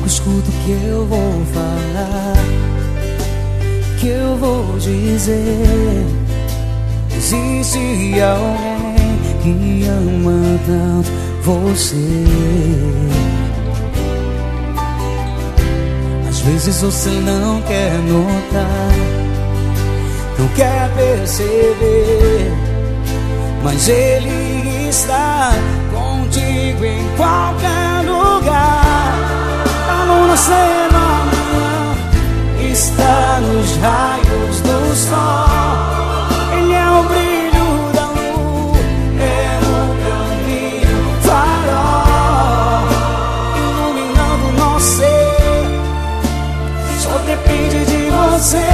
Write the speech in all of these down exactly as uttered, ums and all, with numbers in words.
escuta o que eu vou falar, que eu vou dizer. Existe alguém que ama tanto você. Às vezes você não quer notar, não quer perceber, mas ele está contigo em qualquer lugar. Tá no nascer da manhã, está nos raios do sol. Ele é o brilho da lua, é o caminho, farol, iluminando nosso ser. Só depende de você.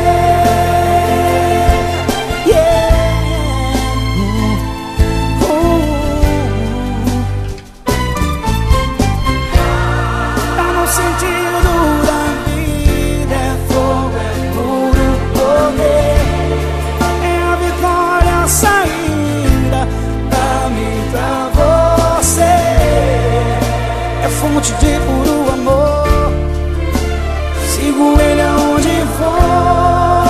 Fonte de puro amor, sigo ele aonde for.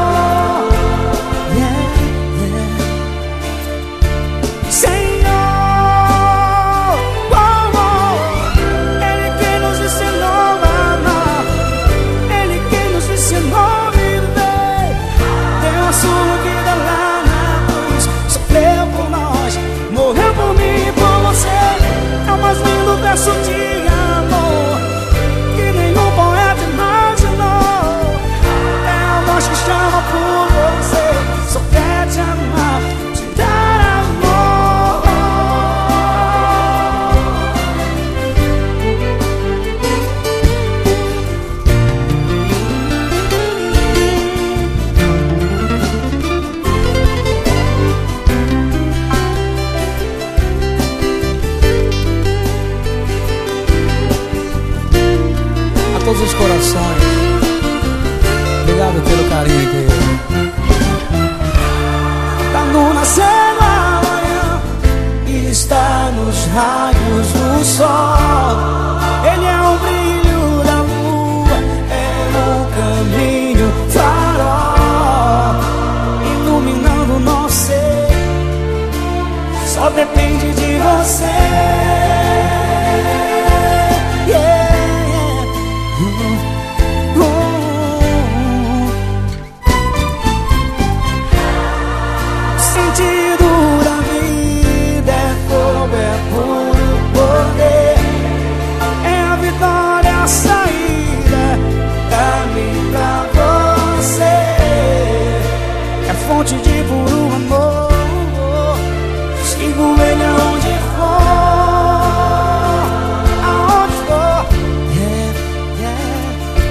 Yeah, yeah. Senhor, oh, oh, ele que nos ensinou a amar, ele que nos ensinou a viver. Deu a sua vida lá na cruz, sofreu por nós, morreu por mim e por você. É o mais lindo verso de amor que nenhum poeta imaginou. É a voz que chama por você, só quer te amar, te dar amor. Todos os corações, obrigado pelo carinho aqui. Tá no nascer da manhã, está nos raios do sol. Ele é o brilho da lua, é o caminho, farol, iluminando nosso ser. Só depende de você. Fonte de puro amor, sigo ele aonde for, aonde for. Yeah, yeah.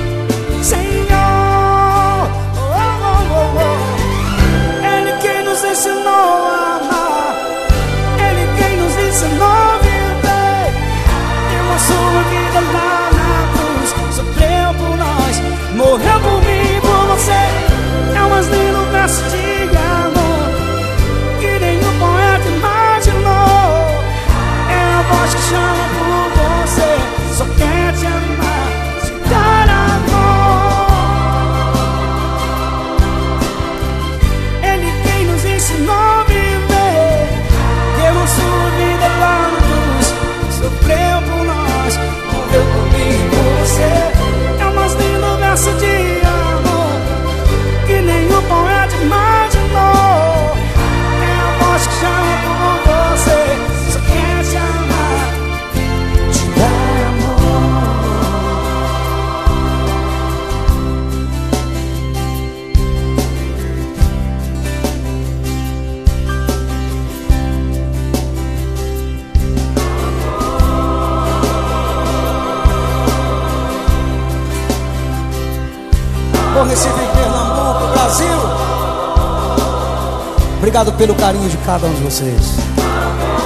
Senhor, oh, oh, oh, oh. Ele quem nos ensinou a amar, ele quem nos ensinou a viver. Deu a sua vida lá na cruz, sofreu por nós, morreu por mim e por você. É o mais lindo verso de amor que nenhum poeta imaginou. É a voz que chama por você, só quer te amar, te dar amor. Ele quem nos ensinou a viver, deu a sua vida lá na cruz, sofreu por nós, morreu por mim e por você. É o mais lindo verso de amor que nenhum poeta imaginou. É a voz que chama por você, só quer te amar, te dar Bom Recife, em Pernambuco, Brasil. Obrigado pelo carinho de cada um de vocês.